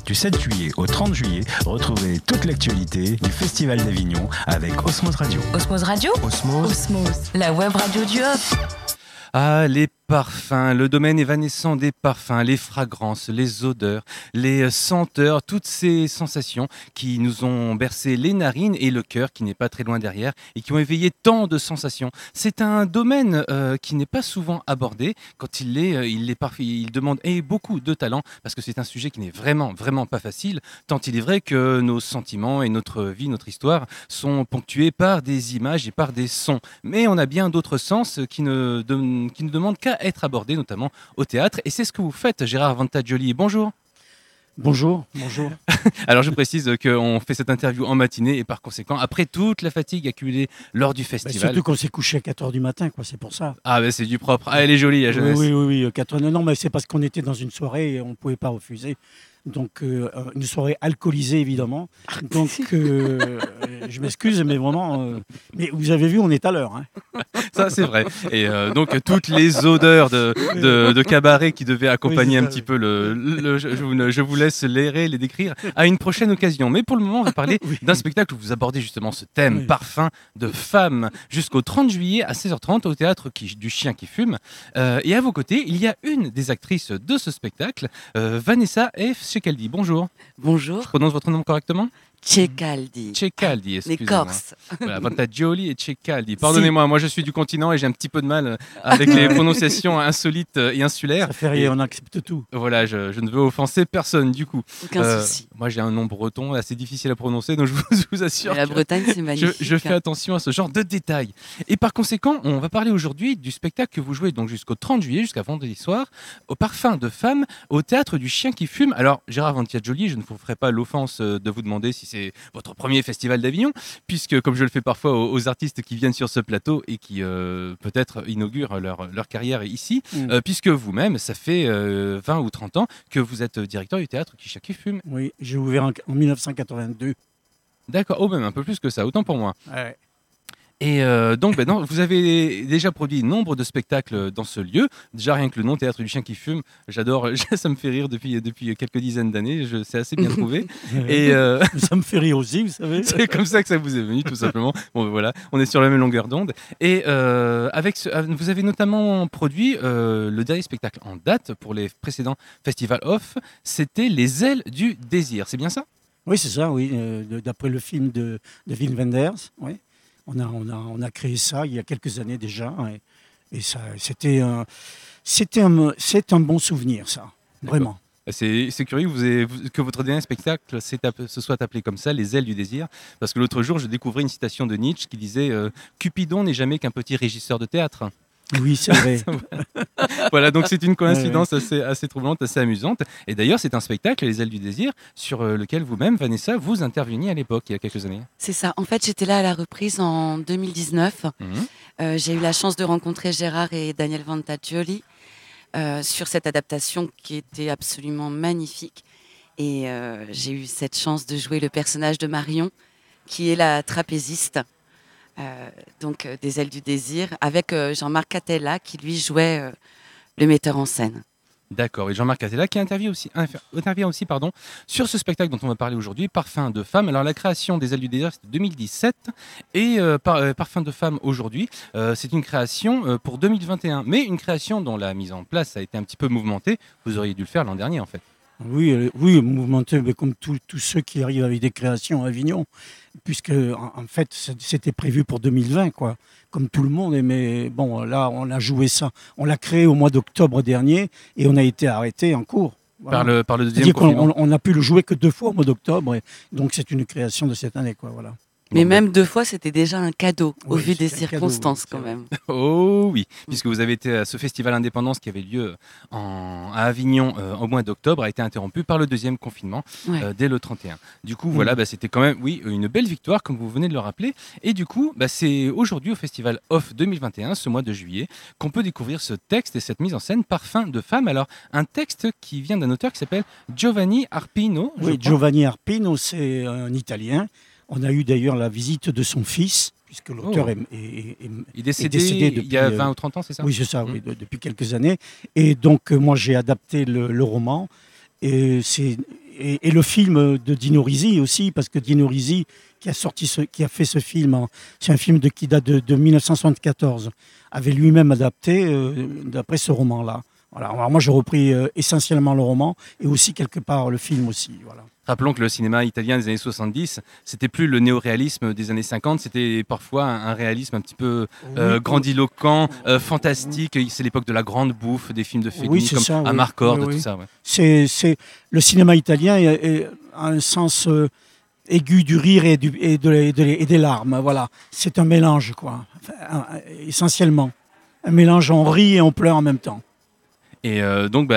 Du 7 juillet au 30 juillet, retrouvez toute l'actualité du Festival d'Avignon avec Osmose Radio. Osmose Radio ? Osmose, la web radio du Off. Ah, les parfums, le domaine évanescent des parfums, les fragrances, les odeurs, les senteurs, toutes ces sensations qui nous ont bercé les narines et le cœur qui n'est pas très loin derrière et qui ont éveillé tant de sensations. C'est un domaine qui n'est pas souvent abordé. Quand il l'est parfait, il demande beaucoup de talent parce que c'est un sujet qui n'est vraiment pas facile, tant il est vrai que nos sentiments et notre vie, notre histoire sont ponctués par des images et par des sons. Mais on a bien d'autres sens qui ne demandent qu'à être abordés, notamment au théâtre. Et c'est ce que vous faites, Gérard Vantagioli. Bonjour. Bonjour. Alors je précise qu'on fait cette interview en matinée et par conséquent, après toute la fatigue accumulée lors du festival. Surtout qu'on s'est couché à 4h du matin, quoi, c'est pour ça. Ah ben c'est du propre. Ah, elle est jolie la jeunesse. Oui, 4h. Non, mais c'est parce qu'on était dans une soirée et on ne pouvait pas refuser. Donc une soirée alcoolisée évidemment. Donc je m'excuse, mais vraiment. Mais vous avez vu, on est à l'heure. Hein. Ça c'est vrai. Et donc toutes les odeurs de cabaret qui devaient accompagner un petit peu je vous laisse les décrire à une prochaine occasion. Mais pour le moment, on va parler d'un spectacle où vous abordez justement ce thème parfum de femme jusqu'au 30 juillet à 16h30 au théâtre du Chien qui fume. Et à vos côtés, il y a une des actrices de ce spectacle, Vanessa F. Ceccaldi. Bonjour. Bonjour. Je prononce votre nom correctement ? Ceccaldi. Ceccaldi, excusez-moi. Les Corses. Voilà, Vantagioli et Ceccaldi. Pardonnez-moi, moi je suis du continent et j'ai un petit peu de mal avec les prononciations insolites et insulaires. Ça fait rien, on accepte tout. Voilà, je ne veux offenser personne du coup. Aucun souci. Moi j'ai un nom breton assez difficile à prononcer, donc je vous assure. Mais la Bretagne, c'est magnifique. Je fais attention à ce genre de détails. Et par conséquent, on va parler aujourd'hui du spectacle que vous jouez donc jusqu'au 30 juillet, jusqu'à vendredi soir, au Parfum de Femme, au théâtre du Chien qui fume. Alors, Gérard Vantagioli, je ne vous ferai pas l'offense de vous demander si c'est votre premier festival d'Avignon, puisque comme je le fais parfois aux artistes qui viennent sur ce plateau et qui peut-être inaugurent leur carrière ici, puisque vous-même, ça fait 20 ou 30 ans que vous êtes directeur du théâtre du Chien qui fume. Oui, j'ai ouvert en 1982. D'accord, même un peu plus que ça, autant pour moi. Ouais. Et donc, vous avez déjà produit nombre de spectacles dans ce lieu. Déjà, rien que le nom Théâtre du Chien qui fume, j'adore, ça me fait rire depuis quelques dizaines d'années, c'est assez bien trouvé. Et ça me fait rire aussi, vous savez. C'est comme ça que ça vous est venu, tout simplement. Bon, voilà, on est sur la même longueur d'onde. Et vous avez notamment produit le dernier spectacle en date pour les précédents Festival Off, c'était Les Ailes du Désir, c'est bien ça ? Oui, c'est ça, oui, d'après le film de Wim Wenders, oui. On a créé ça il y a quelques années déjà, et ça, c'est un bon souvenir, ça, vraiment. C'est curieux que votre dernier spectacle se soit appelé comme ça, Les Ailes du Désir, parce que l'autre jour, je découvrais une citation de Nietzsche qui disait « Cupidon n'est jamais qu'un petit régisseur de théâtre ». Oui, c'est vrai. Voilà, donc c'est une coïncidence assez troublante, assez amusante. Et d'ailleurs, c'est un spectacle, Les Ailes du Désir, sur lequel vous-même, Vanessa, vous interveniez à l'époque, il y a quelques années. C'est ça. En fait, j'étais là à la reprise en 2019. J'ai eu la chance de rencontrer Gérard et Daniel Vantagioli sur cette adaptation qui était absolument magnifique. Et j'ai eu cette chance de jouer le personnage de Marion, qui est la trapéziste. Des Ailes du Désir, avec Jean-Marc Catella qui lui jouait le metteur en scène. D'accord, et Jean-Marc Catella qui intervient aussi sur ce spectacle dont on va parler aujourd'hui, Parfum de Femme. Alors la création des Ailes du Désir, c'était 2017, et Parfum de Femme aujourd'hui, c'est une création pour 2021, mais une création dont la mise en place a été un petit peu mouvementée. Vous auriez dû le faire l'an dernier en fait. Oui, mouvementé, mais comme tous ceux qui arrivent avec des créations à Avignon, puisque en fait c'était prévu pour 2020, quoi, comme tout le monde. Mais bon, là on a joué ça, on l'a créé au mois d'octobre dernier et on a été arrêté en cours. Voilà. Par le deuxième confinement. On n'a pu le jouer que 2 fois au mois d'octobre, donc c'est une création de cette année, quoi, voilà. Mais même 2 fois, c'était déjà un cadeau, au vu des cadeau, circonstances quand même. Oh oui, puisque vous avez été à ce festival Indépendance qui avait lieu à Avignon au mois d'octobre, a été interrompu par le deuxième confinement dès le 31. Du coup, voilà, c'était quand même une belle victoire, comme vous venez de le rappeler. Et du coup, c'est aujourd'hui au Festival Off 2021, ce mois de juillet, qu'on peut découvrir ce texte et cette mise en scène Parfum de Femme. Alors, un texte qui vient d'un auteur qui s'appelle Giovanni Arpino. Oui, Giovanni Arpino, c'est un Italien. On a eu d'ailleurs la visite de son fils, puisque l'auteur est décédé depuis, il y a 20 ou 30 ans, c'est ça ? Oui, c'est ça, depuis quelques années. Et donc, moi, j'ai adapté le roman. Et et le film de Dino Risi aussi, parce que Dino Risi, qui a fait ce film, c'est un film qui date de 1974, avait lui-même adapté d'après ce roman-là. Voilà. Alors moi, j'ai repris essentiellement le roman et aussi quelque part le film aussi. Voilà. Rappelons que le cinéma italien des années 70, c'était plus le néoréalisme des années 50, c'était parfois un réalisme un petit peu grandiloquent, fantastique. C'est l'époque de la grande bouffe, des films de Fellini comme Amarcord, tout ça. Ouais. C'est le cinéma italien a un sens aigu du rire et des larmes. Voilà, c'est un mélange, quoi. Enfin, essentiellement, un mélange, on rit et on pleure en même temps. Et donc,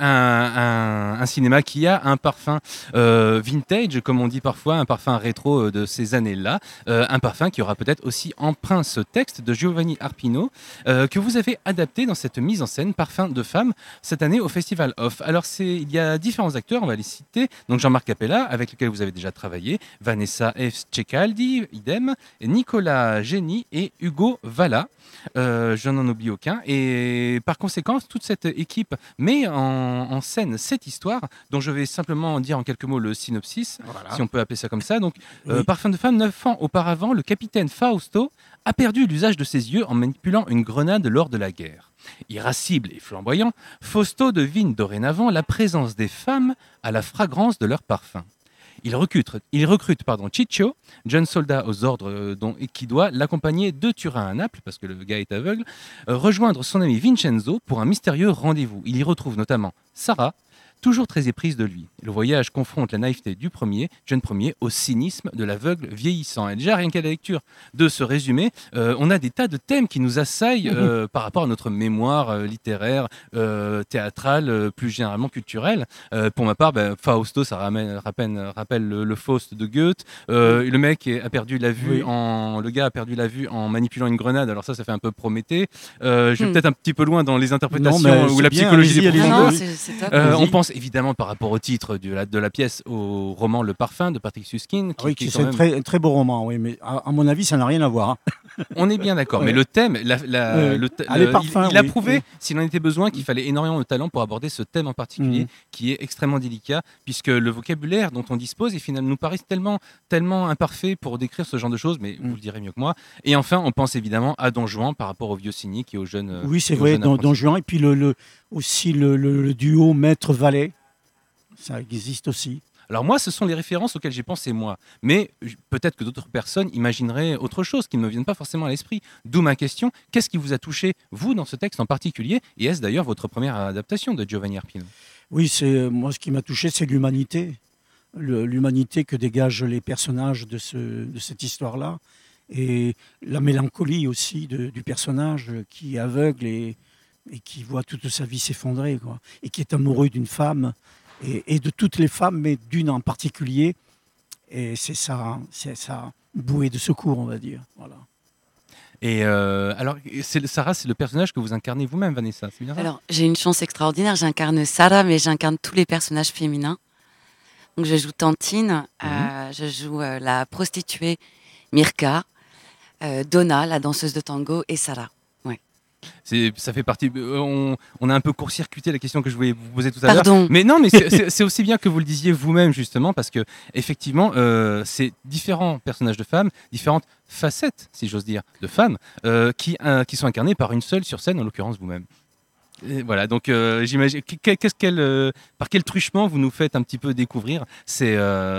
un cinéma qui a un parfum vintage, comme on dit parfois, un parfum rétro de ces années-là, un parfum qui aura peut-être aussi empreint ce texte de Giovanni Arpino, que vous avez adapté dans cette mise en scène Parfum de femme cette année au Festival Off. Alors, il y a différents acteurs, on va les citer. Donc, Jean-Marc Capella, avec lequel vous avez déjà travaillé, Vanessa F. Cecaldi, idem, Nicolas Génie et Hugo Valla. Je n'en oublie aucun. Et par conséquent, toute cette équipe met en scène cette histoire, dont je vais simplement dire en quelques mots le synopsis, si on peut appeler ça comme ça. Donc, Parfum de femme, 9 ans auparavant, le capitaine Fausto a perdu l'usage de ses yeux en manipulant une grenade lors de la guerre. Irascible et flamboyant, Fausto devine dorénavant la présence des femmes à la fragrance de leur parfum. Il recrute Ciccio, jeune soldat aux ordres qui doit l'accompagner de Turin à Naples, parce que le gars est aveugle, rejoindre son ami Vincenzo pour un mystérieux rendez-vous. Il y retrouve notamment Sarah, toujours très éprise de lui. Le voyage confronte la naïveté du jeune premier, au cynisme de l'aveugle vieillissant. Et déjà, rien qu'à la lecture de ce résumé, on a des tas de thèmes qui nous assaillent par rapport à notre mémoire littéraire, théâtrale, plus généralement culturelle. Pour ma part, Fausto, ça rappelle le Faust de Goethe. Le mec a perdu la vue le gars a perdu la vue en manipulant une grenade. Alors ça fait un peu Prométhée. Je vais peut-être un petit peu loin dans les interprétations ou la psychologie des profondeurs. On pense évidemment par rapport au titre de la pièce au roman Le Parfum de Patrick Suskind. C'est un très beau roman, oui, mais à mon avis, ça n'a rien à voir. Hein. On est bien d'accord, mais le thème, il a prouvé, s'il en était besoin, qu'il fallait énormément de talent pour aborder ce thème en particulier, qui est extrêmement délicat, puisque le vocabulaire dont on dispose est finalement nous paraît tellement imparfait pour décrire ce genre de choses, mais vous le direz mieux que moi. Et enfin, on pense évidemment à Don Juan par rapport au vieux cynique et aux jeunes. Oui, c'est vrai, Don Juan, et puis aussi le duo maître-valet, ça existe aussi. Alors moi, ce sont les références auxquelles j'ai pensé moi, mais peut-être que d'autres personnes imagineraient autre chose qui ne me viennent pas forcément à l'esprit. D'où ma question, qu'est-ce qui vous a touché, vous, dans ce texte en particulier, et est-ce d'ailleurs votre première adaptation de Giovanni Arpino ? Oui, moi ce qui m'a touché, c'est l'humanité. L'humanité que dégagent les personnages de cette histoire-là, et la mélancolie aussi du personnage qui est aveugle et qui voit toute sa vie s'effondrer, quoi, et qui est amoureux d'une femme, et de toutes les femmes, mais d'une en particulier. Et c'est sa bouée de secours, on va dire. Voilà. Et alors, Sarah, c'est le personnage que vous incarnez vous-même, Vanessa, c'est bien ça ? Alors, j'ai une chance extraordinaire, j'incarne Sarah, mais j'incarne tous les personnages féminins. Donc, je joue Tantine, je joue la prostituée Mirka, Donna, la danseuse de tango, et Sarah. Ça fait partie. On a un peu court-circuité la question que je voulais vous poser tout à l'heure. Mais non, mais c'est aussi bien que vous le disiez vous-même justement, parce que effectivement, c'est différents personnages de femmes, différentes facettes, si j'ose dire, de femmes, qui sont incarnées par une seule sur scène, en l'occurrence vous-même. Et voilà, donc j'imagine. Par quel truchement vous nous faites un petit peu découvrir ces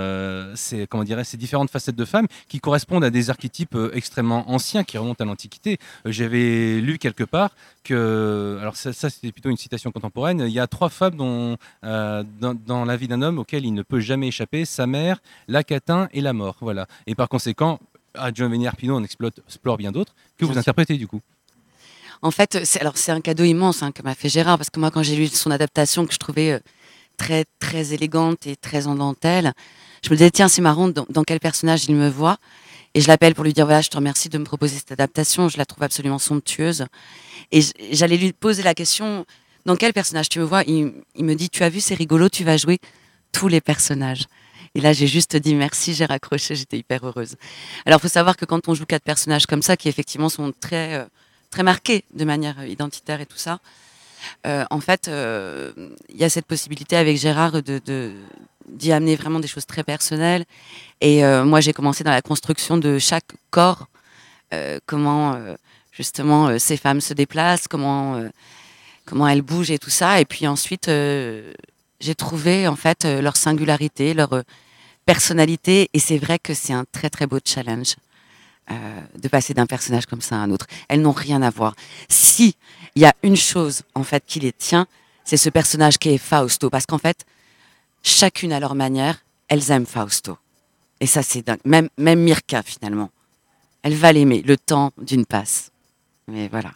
différentes facettes de femmes qui correspondent à des archétypes extrêmement anciens qui remontent à l'Antiquité. J'avais lu quelque part que, alors ça c'était plutôt une citation contemporaine, il y a 3 femmes dans la vie d'un homme auxquelles il ne peut jamais échapper: sa mère, la catin et la mort. Voilà. Et par conséquent, à Giovanni Arpino, on explore bien d'autres que vous interprétez du coup. En fait, c'est un cadeau immense que m'a fait Gérard, parce que moi, quand j'ai lu son adaptation, que je trouvais très, très élégante et très en dentelle, je me disais, tiens, c'est marrant, dans quel personnage il me voit ? Et je l'appelle pour lui dire, voilà, je te remercie de me proposer cette adaptation, je la trouve absolument somptueuse. Et j'allais lui poser la question, dans quel personnage tu me vois ? Il me dit, tu as vu, c'est rigolo, tu vas jouer tous les personnages. Et là, j'ai juste dit merci, j'ai raccroché, j'étais hyper heureuse. Alors, il faut savoir que quand on joue 4 personnages comme ça, qui effectivement sont très marqués de manière identitaire et tout ça, en fait, il y a cette possibilité avec Gérard d'y amener vraiment des choses très personnelles. Et moi, j'ai commencé dans la construction de chaque corps, comment justement ces femmes se déplacent, comment elles bougent et tout ça. Et puis ensuite, j'ai trouvé en fait leur singularité, leur personnalité. Et c'est vrai que c'est un très très beau challenge de passer d'un personnage comme ça à un autre. Elles n'ont rien à voir. Si il y a une chose en fait qui les tient, c'est ce personnage qui est Fausto, parce qu'en fait, chacune à leur manière, elles aiment Fausto. Et ça, c'est dingue. Même Mirka, finalement, elle va l'aimer le temps d'une passe. Mais voilà.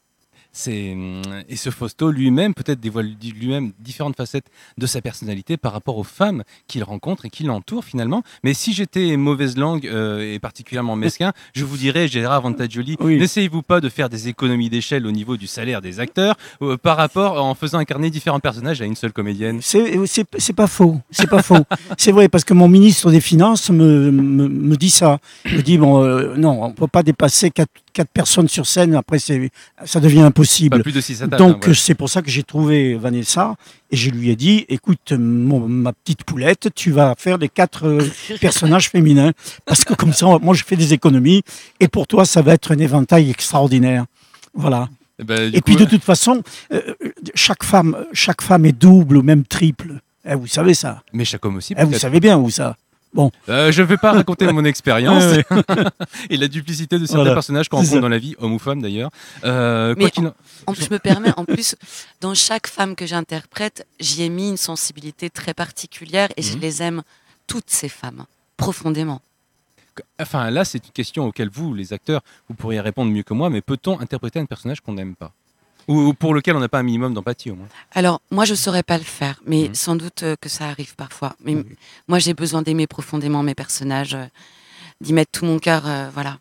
Et ce Fausto lui-même peut-être dévoile lui-même différentes facettes de sa personnalité par rapport aux femmes qu'il rencontre et qui l'entourent finalement. Mais si j'étais mauvaise langue et particulièrement mesquin, je vous dirais, Gérard Vantagioli, n'essayez-vous pas de faire des économies d'échelle au niveau du salaire des acteurs par rapport en faisant incarner différents personnages à une seule comédienne. C'est pas faux, c'est pas faux. C'est vrai, parce que mon ministre des Finances me dit ça. Il me dit, non, on ne peut pas dépasser 4 personnes sur scène, après ça devient impossible. Pas plus de 6 à table, donc c'est pour ça que j'ai trouvé Vanessa et je lui ai dit, écoute ma petite poulette, tu vas faire les 4 personnages féminins, parce que comme ça moi je fais des économies et pour toi ça va être un éventail extraordinaire. Voilà. Et puis de toute façon chaque femme est double ou même triple. Vous savez ça. Mais chaque homme aussi. Vous savez bien où ça. Bon. Je ne vais pas raconter mon expérience et la duplicité de certains personnages qu'on rencontre dans la vie, hommes ou femmes d'ailleurs. Je me permets, en plus, dans chaque femme que j'interprète, j'y ai mis une sensibilité très particulière et je les aime, toutes ces femmes, profondément. Enfin, là, c'est une question auquel vous, les acteurs, vous pourriez répondre mieux que moi, mais peut-on interpréter un personnage qu'on n'aime pas ? Ou pour lequel on n'a pas un minimum d'empathie au moins. Alors, moi, je ne saurais pas le faire, mais sans doute que ça arrive parfois. Mais moi, j'ai besoin d'aimer profondément mes personnages, d'y mettre tout mon cœur. Voilà,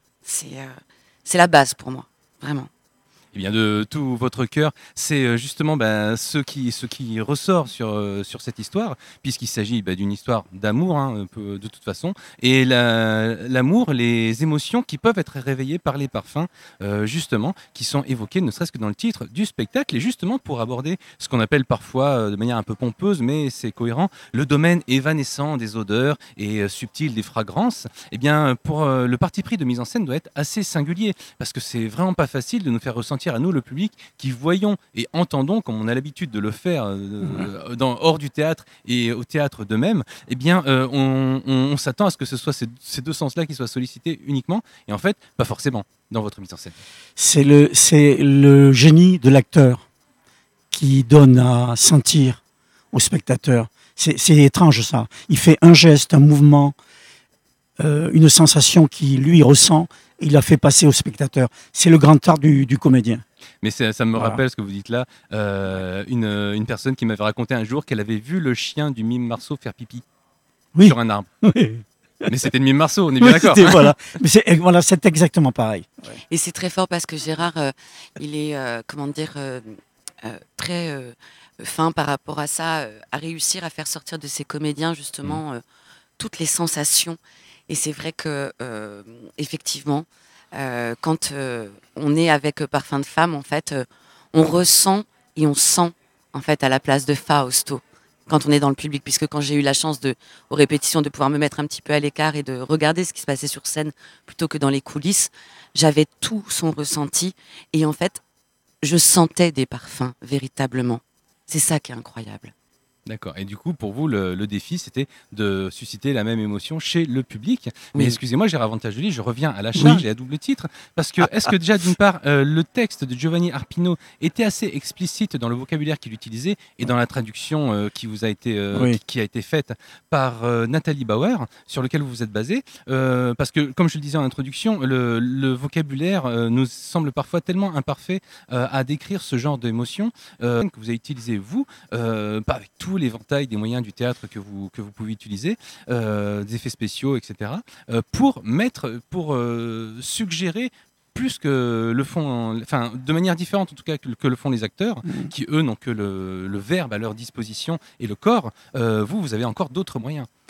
c'est la base pour moi, vraiment. Eh bien, de tout votre cœur, c'est justement ce qui ressort sur cette histoire, puisqu'il s'agit d'une histoire d'amour, de toute façon, et l'amour, les émotions qui peuvent être réveillées par les parfums, justement, qui sont évoquées ne serait-ce que dans le titre du spectacle, et justement pour aborder ce qu'on appelle parfois, de manière un peu pompeuse, mais c'est cohérent, le domaine évanescent des odeurs et subtil des fragrances. Eh bien, pour le parti pris de mise en scène doit être assez singulier, parce que c'est vraiment pas facile de nous faire ressentir à nous, le public, qui voyons et entendons, comme on a l'habitude de le faire hors du théâtre et au théâtre de même, eh bien, on s'attend à ce que ce soit ces deux sens-là qui soient sollicités uniquement, et en fait, pas forcément dans votre mise en scène. C'est le génie de l'acteur qui donne à sentir au spectateur. C'est étrange ça. Il fait un geste, un mouvement, une sensation qu'il lui ressent, il a fait passer au spectateur. C'est le grand art du comédien. Mais ça me rappelle ce que vous dites là, une personne qui m'avait raconté un jour qu'elle avait vu le chien du mime Marceau faire pipi sur un arbre. Oui. Mais c'était le mime Marceau, on est bien d'accord. Voilà. Mais c'est exactement pareil. Ouais. Et c'est très fort parce que Gérard, il est, très fin par rapport à ça, à réussir à faire sortir de ses comédiens justement toutes les sensations. Et c'est vrai que, effectivement, quand on est avec Parfum de Femme, en fait, on ressent et on sent, en fait, à la place de Fausto, quand on est dans le public. Puisque quand j'ai eu la chance, aux répétitions, de pouvoir me mettre un petit peu à l'écart et de regarder ce qui se passait sur scène plutôt que dans les coulisses, j'avais tout son ressenti. Et en fait, je sentais des parfums, véritablement. C'est ça qui est incroyable. D'accord. Et du coup, pour vous, le défi, c'était de susciter la même émotion chez le public. Mais excusez-moi, Gérard Vantagioli, je reviens à la charge et à double titre. Parce que, est-ce que déjà, d'une part, le texte de Giovanni Arpino était assez explicite dans le vocabulaire qu'il utilisait et dans la traduction qui a été faite par Nathalie Bauer, sur lequel vous vous êtes basé parce que, comme je le disais en introduction, le vocabulaire nous semble parfois tellement imparfait à décrire ce genre d'émotion que vous avez utilisé, vous, pas avec tout l'éventail des moyens du théâtre que vous pouvez utiliser, des effets spéciaux, etc., pour suggérer plus que le font, enfin de manière différente en tout cas que le font les acteurs, qui eux n'ont que le verbe à leur disposition et le corps. Vous avez encore d'autres moyens.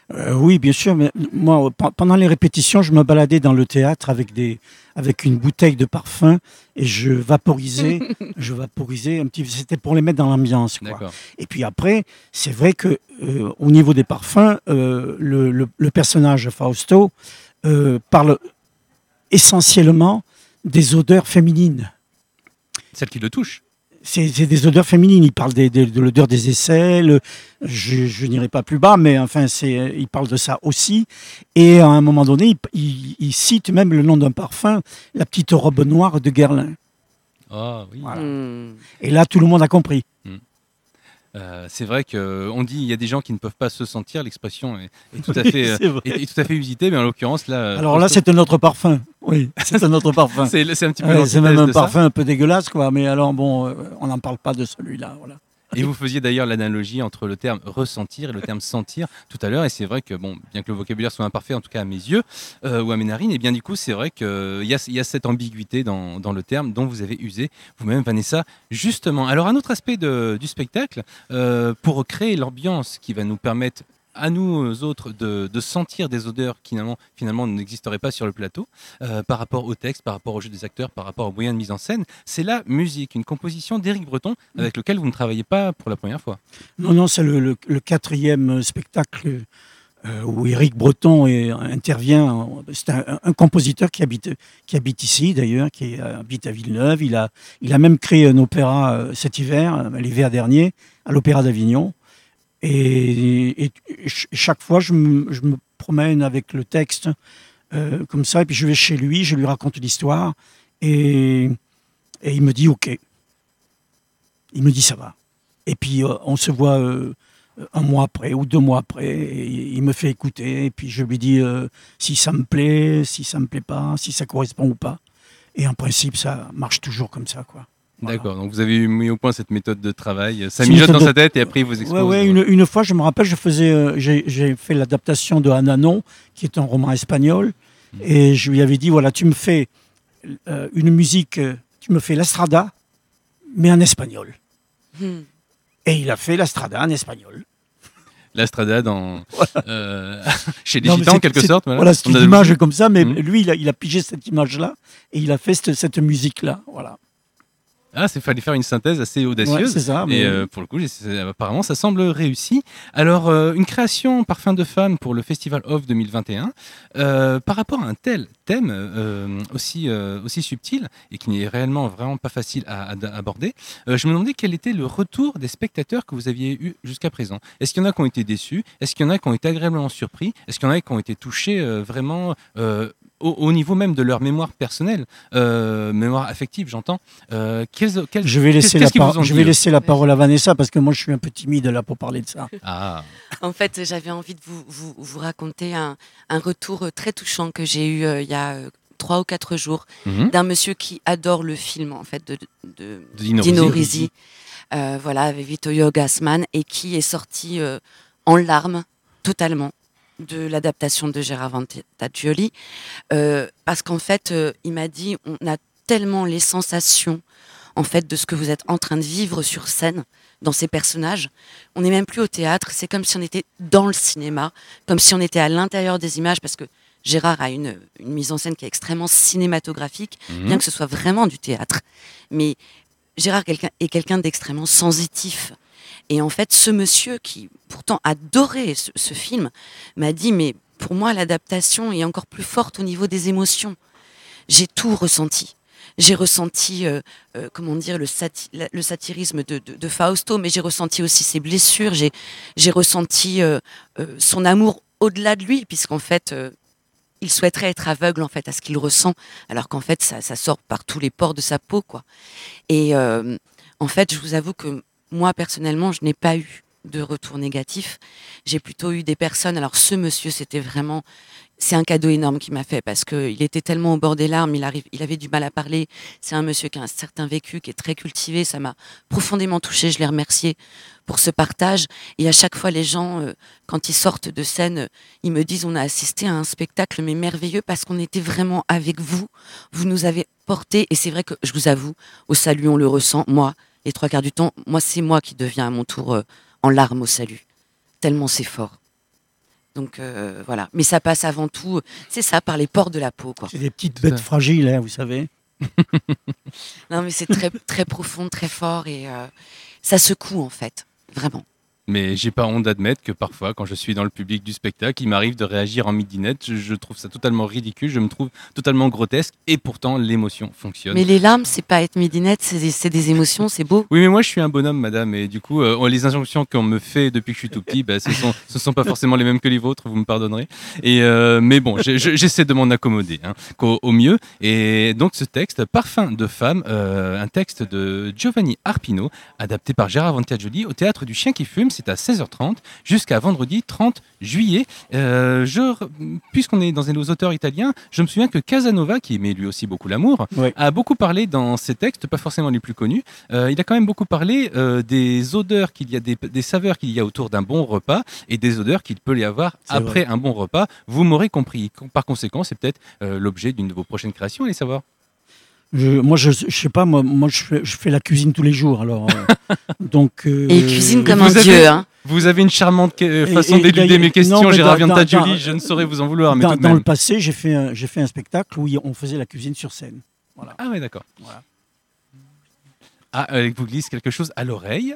Oui, bien sûr. Mais moi, pendant les répétitions, je me baladais dans le théâtre avec une bouteille de parfum et je vaporisais un petit. C'était pour les mettre dans l'ambiance, quoi. D'accord. Et puis après, c'est vrai que au niveau des parfums, le personnage Fausto parle essentiellement des odeurs féminines. Celle qui le touche. C'est des odeurs féminines. Il parle de l'odeur des aisselles. Je n'irai pas plus bas, mais enfin, il parle de ça aussi. Et à un moment donné, il cite même le nom d'un parfum, la petite robe noire de Guerlain. Ah oui. Voilà. Et là, tout le monde a compris. C'est vrai qu'on dit il y a des gens qui ne peuvent pas se sentir. L'expression est tout à fait est tout à fait usitée, mais en l'occurrence là. Alors là, c'est un autre parfum. Oui, c'est un autre parfum. c'est un petit peu. C'est même un de ça. parfum un peu dégueulasse, quoi. Mais alors bon, on n'en parle pas de celui-là. Voilà. Et vous faisiez d'ailleurs l'analogie entre le terme ressentir et le terme sentir tout à l'heure. Et c'est vrai que, bon, bien que le vocabulaire soit imparfait, en tout cas à mes yeux ou à mes narines, et bien du coup, c'est vrai qu'il y a cette ambiguïté dans le terme dont vous avez usé vous-même, Vanessa, justement. Alors, un autre aspect du spectacle, pour créer l'ambiance qui va nous permettre à nous autres de sentir des odeurs qui finalement n'existeraient pas sur le plateau par rapport au texte, par rapport au jeu des acteurs, par rapport aux moyens de mise en scène. C'est la musique, une composition d'Éric Breton avec lequel vous ne travaillez pas pour la première fois. Non, c'est le quatrième spectacle où Éric Breton intervient. C'est un compositeur qui habite ici d'ailleurs, qui habite à Villeneuve. Il a même créé un opéra cet hiver, l'hiver dernier, à l'Opéra d'Avignon. Et chaque fois, je me promène avec le texte comme ça, et puis je vais chez lui, je lui raconte l'histoire, et il me dit OK. Il me dit ça va. Et puis on se voit un mois après ou 2 mois après, et il me fait écouter, et puis je lui dis si ça me plaît, si ça me plaît pas, si ça correspond ou pas. Et en principe, ça marche toujours comme ça, quoi. Voilà. D'accord, donc vous avez mis au point cette méthode de travail, ça mijote dans sa tête et après il vous expose. Ouais, une fois, je me rappelle, j'ai fait l'adaptation de Ananon, qui est un roman espagnol, et je lui avais dit, voilà, tu me fais une musique, tu me fais la strada, mais en espagnol. Et il a fait la strada en espagnol. La strada chez les Gitans, en quelque sorte. Voilà, c'est une image comme ça, mais lui, il a pigé cette image-là, et il a fait cette musique-là, voilà. Ah, il fallait faire une synthèse assez audacieuse. Ouais, c'est ça. Mais... Et pour le coup, apparemment, ça semble réussi. Alors, une création Parfum de femme pour le Festival Off 2021. Par rapport à un tel thème aussi subtil et qui n'est réellement vraiment pas facile à aborder, je me demandais quel était le retour des spectateurs que vous aviez eu jusqu'à présent. Est-ce qu'il y en a qui ont été déçus? Est-ce qu'il y en a qui ont été agréablement surpris? Est-ce qu'il y en a qui ont été touchés vraiment au niveau même de leur mémoire personnelle, mémoire affective, j'entends. Je vais laisser la parole à Vanessa parce que moi je suis un peu timide là pour parler de ça. Ah. En fait, j'avais envie de vous raconter un retour très touchant que j'ai eu il y a 3 ou 4 jours d'un monsieur qui adore le film en fait de Dino Risi, voilà, avec Vittorio Gassman, et qui est sorti en larmes totalement de l'adaptation de Gérard Vantaggioli, parce qu'en fait, il m'a dit, on a tellement les sensations en fait de ce que vous êtes en train de vivre sur scène dans ces personnages. On n'est même plus au théâtre, c'est comme si on était dans le cinéma, comme si on était à l'intérieur des images, parce que Gérard a une mise en scène qui est extrêmement cinématographique, bien que ce soit vraiment du théâtre. Mais Gérard est quelqu'un d'extrêmement sensitif. Et en fait, ce monsieur qui pourtant adorait ce film m'a dit, mais pour moi, l'adaptation est encore plus forte au niveau des émotions. J'ai tout ressenti. J'ai ressenti, comment dire, le satirisme de Fausto, mais j'ai ressenti aussi ses blessures. J'ai ressenti son amour au-delà de lui, puisqu'en fait, il souhaiterait être aveugle en fait à ce qu'il ressent, alors qu'en fait, ça sort par tous les pores de sa peau, quoi. Et en fait, je vous avoue que moi, personnellement, je n'ai pas eu de retour négatif. J'ai plutôt eu des personnes... Alors, ce monsieur, c'est un cadeau énorme qu'il m'a fait, parce qu'il était tellement au bord des larmes, il avait du mal à parler. C'est un monsieur qui a un certain vécu, qui est très cultivé. Ça m'a profondément touchée. Je l'ai remercié pour ce partage. Et à chaque fois, les gens, quand ils sortent de scène, ils me disent, on a assisté à un spectacle mais merveilleux, parce qu'on était vraiment avec vous. Vous nous avez porté. Et c'est vrai que, je vous avoue, au salut, on le ressent. Moi, les 3/4 du temps, c'est moi qui deviens à mon tour en larmes au salut. Tellement c'est fort. Donc voilà. Mais ça passe avant tout, c'est ça, par les pores de la peau, quoi. C'est des petites bêtes fragiles, hein, vous savez. Non, mais c'est très, très profond, très fort et ça secoue en fait, vraiment. Mais j'ai pas honte d'admettre que parfois, quand je suis dans le public du spectacle, il m'arrive de réagir en midinette. Je trouve ça totalement ridicule, je me trouve totalement grotesque, et pourtant l'émotion fonctionne. Mais les larmes, c'est pas être midinette, c'est des émotions, c'est beau. Oui, mais moi je suis un bonhomme, madame, et du coup, les injonctions qu'on me fait depuis que je suis tout petit, ce sont pas forcément les mêmes que les vôtres, vous me pardonnerez. Et mais bon, j'essaie de m'en accommoder au mieux. Et donc ce texte, Parfum de femme, un texte de Giovanni Arpino, adapté par Gérard Vantagioli au Théâtre du Chien qui fume. C'est à 16h30 jusqu'à vendredi 30 juillet. Puisqu'on est dans nos auteurs italiens, je me souviens que Casanova, qui aimait lui aussi beaucoup l'amour, a beaucoup parlé dans ses textes, pas forcément les plus connus. Il a quand même beaucoup parlé des odeurs qu'il y a, des saveurs qu'il y a autour d'un bon repas et des odeurs qu'il peut y avoir après un bon repas. Vous m'aurez compris. Par conséquent, c'est peut-être l'objet d'une de vos prochaines créations, allez savoir. Moi, je sais pas, moi je fais la cuisine tous les jours, alors donc. Et il cuisine comme un dieu, hein. Vous avez une charmante façon d'éluder mes questions, Gérard Vantagioli, je ne saurais vous en vouloir. Mais dans le passé, j'ai fait un spectacle où on faisait la cuisine sur scène. Voilà. Ah oui, d'accord. Voilà. Ah, vous glisse quelque chose à l'oreille.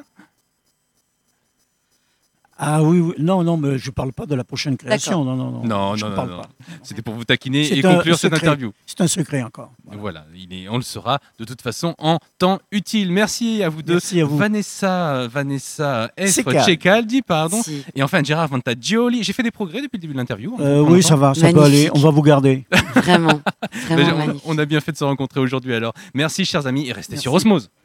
Ah oui, non, mais je parle pas de la prochaine création. Non. C'était pour vous taquiner et conclure cette interview. C'est un secret encore. Voilà, on le saura de toute façon en temps utile. Merci à vous deux. Merci à vous. Vanessa Cecaldi, pardon. Si. Et enfin Gérard Vantagioli. J'ai fait des progrès depuis le début de l'interview. Oui, ça va, ça peut aller. On va vous garder. Vraiment magnifique. On a bien fait de se rencontrer aujourd'hui alors. Merci chers amis et restez sur Osmose.